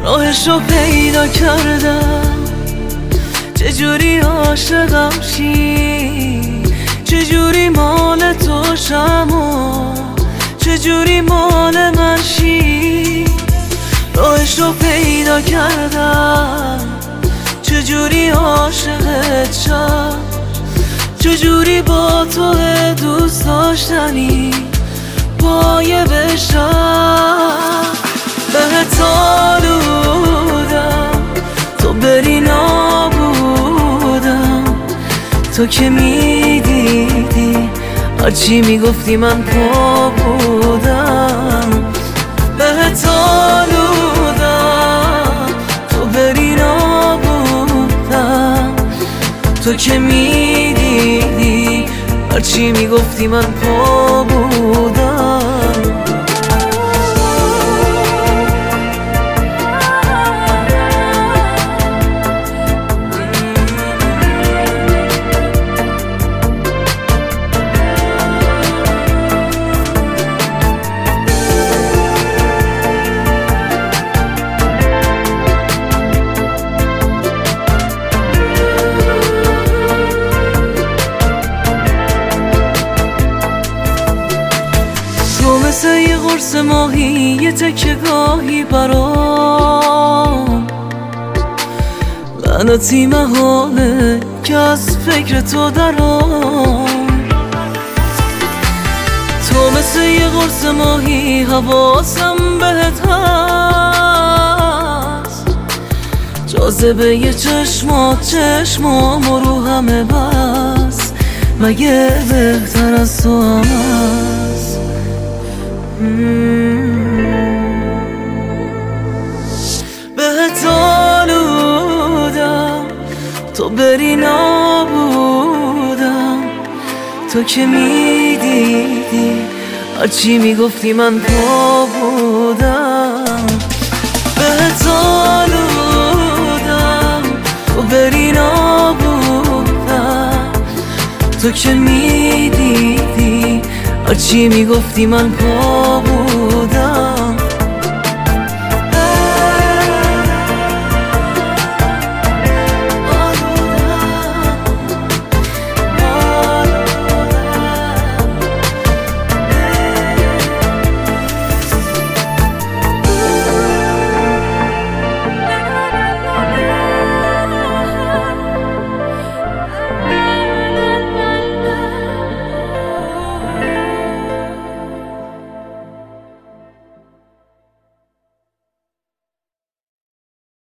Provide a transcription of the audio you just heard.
راهش رو پیدا کردم، چجوری عاشقم شی، چجوری مال تو شم و چجوری مال من شی. راهش رو پیدا کردم، چجوری عاشقت شم، چجوری با تو دوست داشتنی پایه بشم. بهت آلودم تو بری نابودم، تو که میدیدی هرچی میگفتی من پا بودم. بهت آلودم تو بری نابودم، تو که میدیدی هرچی میگفتی من پا بودم. مثل یه قرص ماهی، یه تکه گاهی برام لعنتی محاله که از فکر تو درام. تو مثل یه قرص ماهی، حواسم بهت هست، جاذبه یه چشمام رو همه بس، مگه بهتر از تو هم هست؟ بهت آلودم تو بری نابودم، تو که میدیدی هرچی میگفتی من پا بودم. بهت آلودم تو بری نابودم، تو که میدیدی هرچی میگفتی من پا بودم.